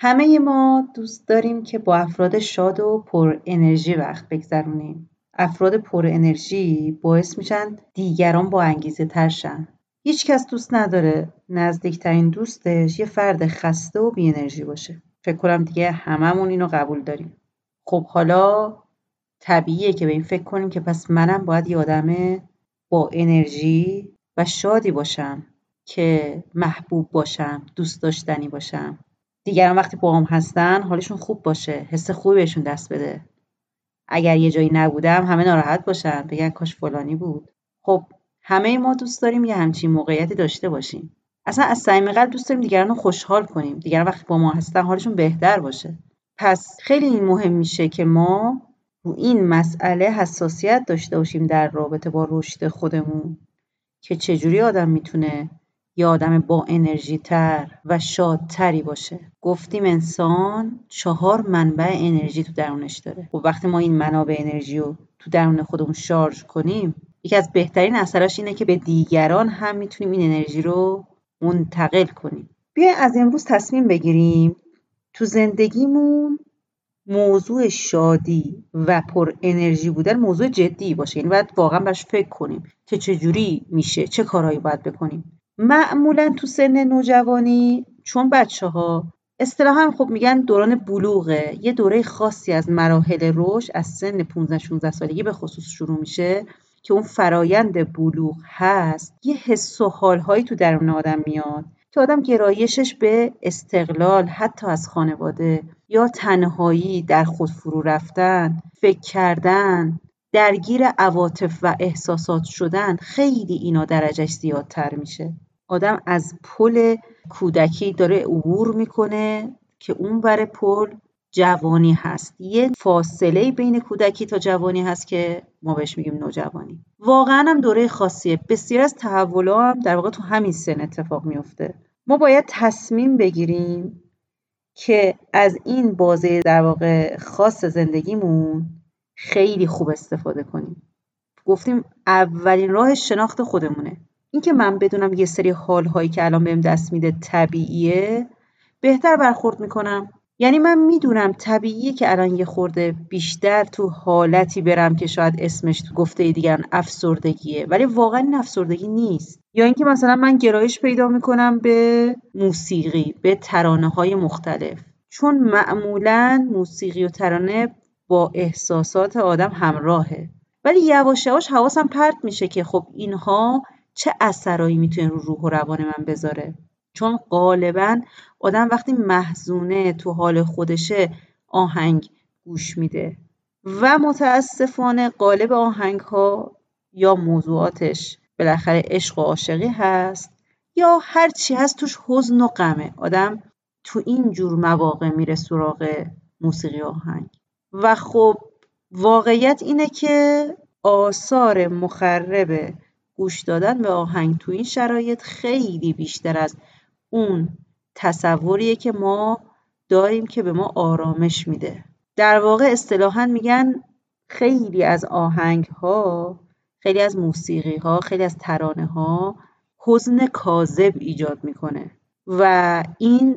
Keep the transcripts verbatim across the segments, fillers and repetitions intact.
همه ما دوست داریم که با افراد شاد و پر انرژی وقت بگذرونیم. افراد پر انرژی باعث میشن دیگران با انگیزه تر شن. هیچ کس دوست نداره نزدیکترین دوستش یه فرد خسته و بی انرژی باشه. فکر کنم دیگه هممون اینو قبول داریم. خب حالا طبیعیه که به این فکر کنیم که پس منم باید یه آدم با انرژی و شادی باشم که محبوب باشم، دوست داشتنی باشم. دیگران وقتی با هم هستن حالشون خوب باشه، حس خوبی بهشون دست بده. اگر یه جایی نبودم همه ناراحت باشن، بگن کاش فلانی بود. خب همه ما دوست داریم یه همچین موقعیتی داشته باشیم. اصلا از صمیم قلب دوست داریم دیگران رو خوشحال کنیم، دیگران وقتی با ما هستن حالشون بهتر باشه. پس خیلی مهم میشه که ما رو این مسئله حساسیت داشته باشیم در رابطه با رشد خودمون، که چجوری آدم میتونه یه آدم با انرژی تر و شادتری باشه. گفتیم انسان چهار منبع انرژی تو درونش داره. و وقتی ما این منابع انرژی رو تو درون خودمون شارژ کنیم، یکی از بهترین اثراش اینه که به دیگران هم میتونیم این انرژی رو منتقل کنیم. بیاین از امروز تصمیم بگیریم تو زندگیمون موضوع شادی و پر انرژی بودن موضوع جدی باشه. یعنی باید واقعا بهش فکر کنیم که چجوری میشه، چه کارهایی باید بکنیم. معمولا تو سن نوجوانی، چون بچه ها اصطلاحاً خب میگن دوران بلوغه، یه دوره خاصی از مراحل رشد از سن پانزده شانزده سالگی به خصوص شروع میشه که اون فرایند بلوغ هست. یه حس و حالهایی تو درون آدم میاد که آدم گرایشش به استقلال حتی از خانواده یا تنهایی، در خود فرو رفتن، فکر کردن، درگیر عواطف و احساسات شدن، خیلی اینا درجهش زیادتر میشه. آدم از پل کودکی داره عبور میکنه که اون ور پل جوانی هست. یه فاصله بین کودکی تا جوانی هست که ما بهش میگیم نوجوانی. واقعا هم دوره خاصیه. بسیار از تحول‌ها هم در واقع تو همین سن اتفاق میفته. ما باید تصمیم بگیریم که از این بازه در واقع خاص زندگیمون خیلی خوب استفاده کنیم. گفتیم اولین راه شناخت خودمونه. این که من بدونم یه سری حال‌هایی که الان بهم دست میده طبیعیه، بهتر برخورد میکنم. یعنی من میدونم طبیعیه که الان یه خورده بیشتر تو حالتی برم که شاید اسمش تو گفته دیگران افسردگیه، ولی واقعا این افسردگی نیست. یا اینکه مثلا من گرایش پیدا میکنم به موسیقی، به ترانه‌های مختلف، چون معمولاً موسیقی و ترانه با احساسات آدم همراهه. ولی یواش یواش حواسم پرت میشه که خب اینها چه اثرایی میتونه رو روح و روان من بذاره. چون غالباً آدم وقتی محزونه تو حال خودشه آهنگ گوش میده و متاسفانه غالب آهنگ ها یا موضوعاتش بالاخره عشق و عاشقی هست یا هر چی هست توش حزن و غمه. آدم تو این جور مواقع میره سراغ موسیقی آهنگ و خب واقعیت اینه که آثار مخرب گوش دادن به آهنگ تو این شرایط خیلی بیشتر از اون تصوریه که ما داریم که به ما آرامش میده. در واقع اصطلاحاً میگن خیلی از آهنگ ها، خیلی از موسیقی ها، خیلی از ترانه ها حزن کاذب ایجاد میکنه و این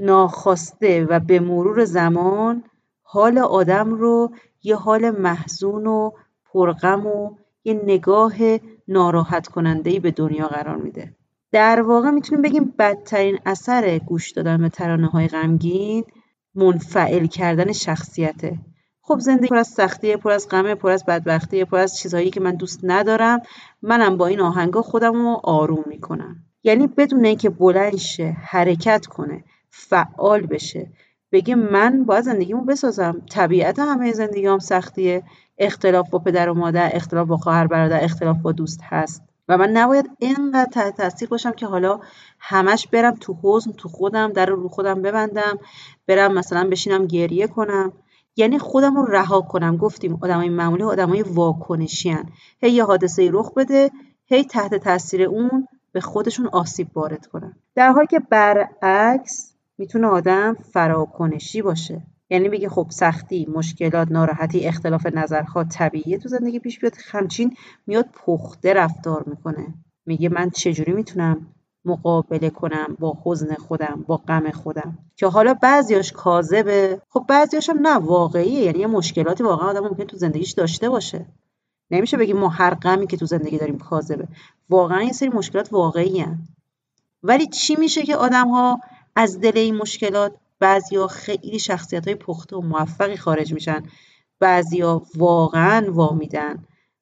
ناخواسته و به مرور زمان حال آدم رو یه حال محزون و پرغم و یه نگاه ناراحت کننده‌ای به دنیا قرار میده. در واقع میتونیم بگیم بدترین اثر گوش دادن به ترانه‌های غمگین منفعل کردن شخصیته. خب زندگی پر از سختیه، پر از غمه، پر از بدبختیه، پر از چیزهایی که من دوست ندارم. منم با این آهنگا خودم رو آروم میکنم. یعنی بدون اینکه بلند شه، حرکت کنه، فعال بشه، بگه من باید زندگیمو بسازم. طبیعت همه زندگیام سختیه، اختلاف با پدر و مادر، اختلاف با خواهر برادر، اختلاف با دوست هست و من نباید اینقدر تحت تاثیر باشم که حالا همش برم تو حزن، تو خودم در رو خودم ببندم، برم مثلا بشینم گریه کنم. یعنی خودم رو رها کنم. گفتیم آدمای معمولی آدمای واکنشی ان. هی یه حادثه رخ بده، هی تحت تاثیر اون به خودشون آسیب وارد کنن. در حالی که برعکس میتونه آدم فراکنشی باشه. یعنی بگه خب سختی، مشکلات، ناراحتی، اختلاف نظرها طبیعیه تو زندگی پیش بیاد. همچین میاد پخته رفتار میکنه، میگه من چجوری میتونم مقابله کنم با حزن خودم، با غم خودم، که حالا بعضیاش کاذبه، خب بعضیاش هم نه واقعیه. یعنی یه مشکلاتی واقعا آدم ممکنه تو زندگیش داشته باشه. نمیشه بگیم ما هر غمی که تو زندگی داریم کاذبه. واقعا یه سری مشکلات واقعی هن. ولی چی میشه که آدم‌ها از دل این مشکلات بعضیا خیلی شخصیت‌های پخته و موفقی خارج میشن، بعضیا واقعا وامیدن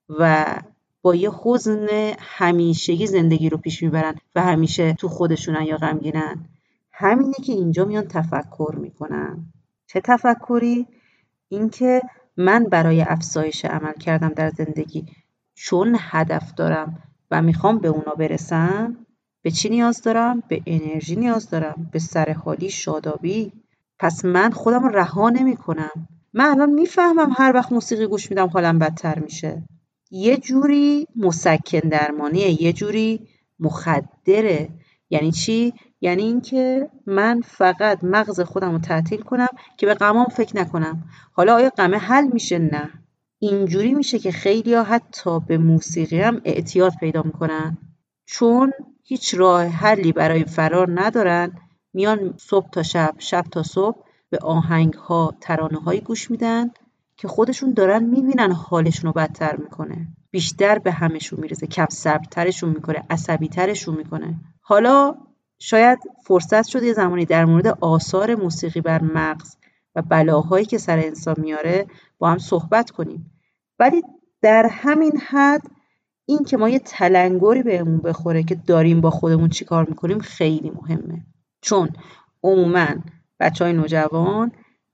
و با یه حزن همیشگی زندگی رو پیش میبرن و همیشه تو خودشونن یا غمگینن؟ همینه که اینجا میان تفکر میکنن. چه تفکری؟ اینکه من برای افزایش عمل کردم در زندگی، چون هدف دارم و میخوام به اونا برسم، به چی نیاز دارم؟ به انرژی نیاز دارم، به سرحالی، شادابی. پس من خودم رو رها نمی کنم. من الان میفهمم هر وقت موسیقی گوش میدم حالم بدتر میشه. یه جوری مسکن درمانیه، یه جوری مخدره. یعنی چی؟ یعنی اینکه من فقط مغز خودم رو تعطیل کنم که به غمام فکر نکنم. حالا آیا غمه حل میشه؟ نه. اینجوری میشه که خیلی‌ها حتی به موسیقی هم اعتیاد پیدا میکنن، چون هیچ راه حلی برای فرار ندارن. میان صبح تا شب، شب تا صبح به آهنگ‌ها، ترانه‌هایی گوش میدن که خودشون دارن میبینن حالشون رو بدتر میکنه، بیشتر به همشون میرسه، کم صبرترشون میکنه، عصبی ترشون میکنه. حالا شاید فرصت شد یه زمانی در مورد آثار موسیقی بر مغز و بلاهایی که سر انسان میاره با هم صحبت کنیم. ولی در همین حد این که ما یه تلنگری بهمون بخوره که داریم با خودمون چی کار میکنیم خیلی مهمه. چون عموماً بچهای نوجوان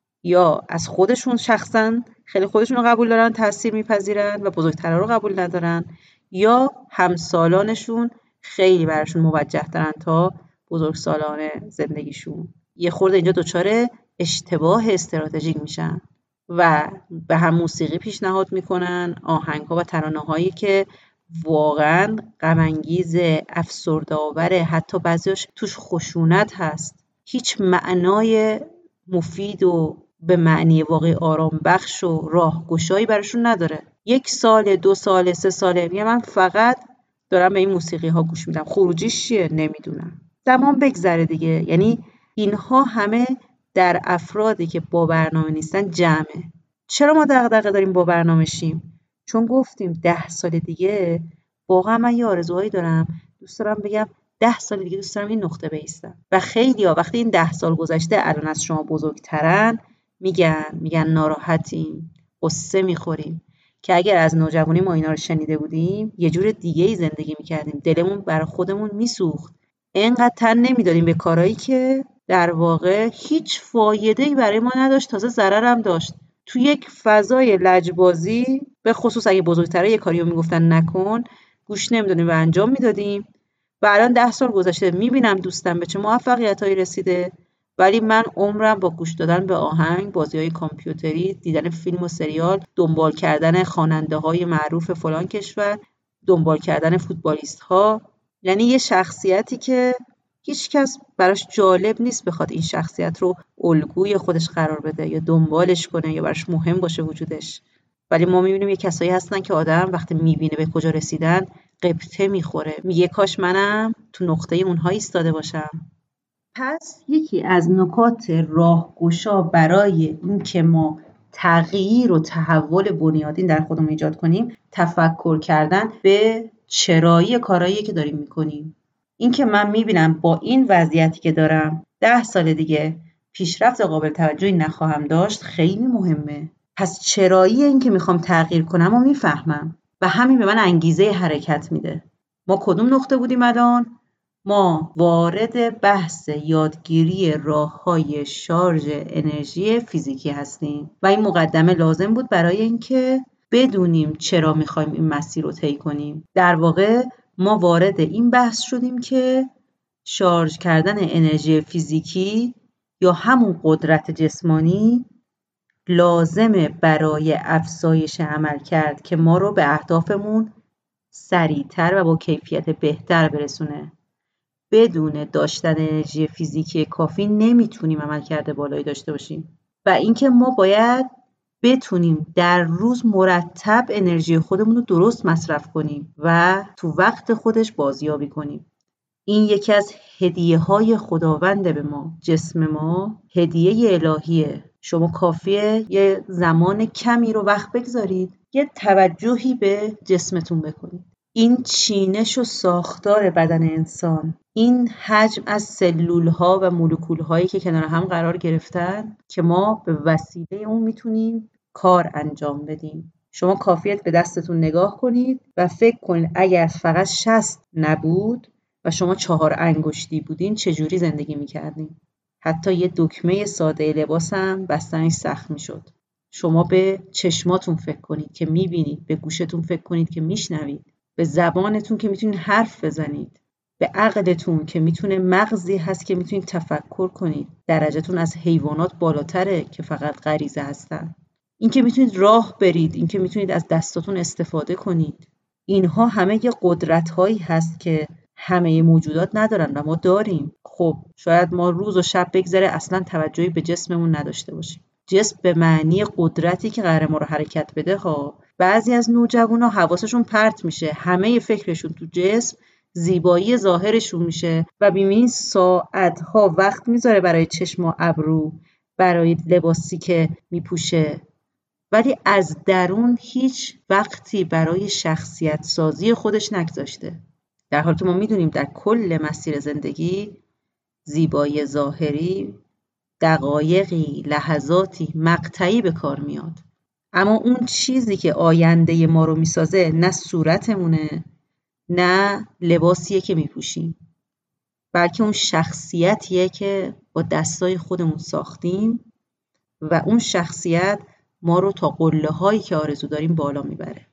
یا از خودشون شخصاً خیلی خودشون رو قبول دارن، تاثیر میپذیرن و بزرگترها رو قبول ندارن، یا همسالانشون خیلی براشون موجه دارن تا بزرگسالان زندگیشون. یه خورده اینجا دچار اشتباه استراتژیک میشن و به هم موسیقی پیشنهاد میکنن، آهنگ‌ها و ترانه‌هایی که واقعاً غم‌انگیز، افسرده‌آوره، حتی بعضیاش توش خشونت هست، هیچ معنای مفید و به معنی واقعی آرام بخش و راهگشایی براشون نداره. یک سال، دو سال، سه ساله میگه من فقط دارم به این موسیقی ها گوش میدم، خروجیش چیه نمیدونم. زمان بگذره دیگه. یعنی اینها همه در افرادی که با برنامه نیستن جمعه. چرا ما دغدغه داریم با برنامه شیم؟ چون گفتیم ده سال دیگه واقعا من یه آرزوهایی دارم، دوست دارم بگم ده سال دیگه دوست دارم این نقطه بایستم. و خیلی ها وقتی این ده سال گذشته الان از شما بزرگترن میگن میگن ناراحتیم، قصه میخوریم که اگر از نوجوانی ما اینا رو شنیده بودیم یه جور دیگه ای زندگی میکردیم، دلمون برای خودمون میسوخت، اینقدر تن نمیدادیم به کارهایی که در واقع هیچ فایده‌ای برای ما نداشت، تازه ضرر هم داشت. تو یک فضای لجبازی، به خصوص اگه بزرگترها یه کاریو میگفتن نکن، گوش نمیدادیم و انجام میدادیم. و الان ده سال گذشته میبینم دوستم به چه موفقیتایی رسیده، ولی من عمرم با گوش دادن به آهنگ، بازی‌های کامپیوتری، دیدن فیلم و سریال، دنبال کردن خواننده‌های معروف فلان کشور، دنبال کردن فوتبالیست‌ها، یعنی یه شخصیتی که هیچ کس براش جالب نیست بخواد این شخصیت رو الگوی خودش قرار بده یا دنبالش کنه یا براش مهم باشه وجودش. ولی ما می‌بینیم یه کسایی هستن که آدم وقتی می‌بینه به کجا رسیدن قبطه میخوره، میگه کاش منم تو نقطه اونها ایستاده باشم. پس یکی از نکات راهگشا برای این که ما تغییر و تحول بنیادین در خودمون ایجاد کنیم، تفکر کردن به چرایی کارهایی که داریم میکنیم. این که من میبینم با این وضعیتی که دارم ده سال دیگه پیشرفت قابل توجهی نخواهم داشت خیلی مهمه. پس چرایی این که میخوام تغییر کنم و میفهمم و همین به من انگیزه حرکت میده. ما کدوم نقطه بودیم الان؟ ما وارد بحث یادگیری راه‌های شارژ انرژی فیزیکی هستیم و این مقدمه لازم بود برای اینکه بدونیم چرا میخوایم این مسیر رو طی کنیم. در واقع ما وارد این بحث شدیم که شارژ کردن انرژی فیزیکی یا همون قدرت جسمانی لازمه برای افزایش عملکرد که ما رو به اهدافمون سریعتر و با کیفیت بهتر برسونه. بدون داشتن انرژی فیزیکی کافی نمیتونیم عملکرد بالایی داشته باشیم و اینکه ما باید بتونیم در روز مرتب انرژی خودمون رو درست مصرف کنیم و تو وقت خودش بازیابی کنیم. این یکی از هدیه های خداونده به ما. جسم ما هدیه الهیه. شما کافیه یه زمان کمی رو وقت بگذارید، یه توجهی به جسمتون بکنید. این چینش و ساختار بدن انسان، این حجم از سلول ها و مولکول هایی که کنار هم قرار گرفتن که ما به وسیله اون میتونیم کار انجام بدیم. شما کافیت به دستتون نگاه کنید و فکر کنید اگر فقط شست نبود و شما چهار انگشتی بودین چجوری زندگی میکردین؟ حتی یه دکمه ساده لباس هم بستنش سخت میشد. شما به چشماتون فکر کنید که میبینید، به گوشتون فکر کنید که میشنوید، به زبانتون که میتونید حرف بزنید، به عقلتون که میتونه مغزی هست که میتونید تفکر کنید. درجتون از حیوانات بالاتره که فقط غریزه هستن. این که میتونید راه برید، این که میتونید از دستاتون استفاده کنید. اینها همه یه قدرت‌هایی هست که همه موجودات ندارن و ما داریم. خب شاید ما روز و شب بگذره اصلا توجهی به جسممون نداشته باشیم. جسم به معنی قدرتی که قراره ما رو حرکت بده ها. بعضی از نوجوانا حواسشون پرت میشه، همه فکرشون تو جسم، زیبایی ظاهرشون میشه و بیمین ساعتها وقت میذاره برای چشم و ابرو، برای لباسی که میپوشه، ولی از درون هیچ وقتی برای شخصیت سازی خودش نگذاشته. در حالی که ما میدونیم در کل مسیر زندگی زیبایی ظاهری دقایقی، لحظاتی، مقطعی به کار میاد. اما اون چیزی که آینده ما رو میسازه نه صورتمونه، نه لباسیه که میپوشیم، بلکه اون شخصیتیه که با دستای خودمون ساختیم و اون شخصیت ما رو تا قله هایی که آرزو داریم بالا میبره.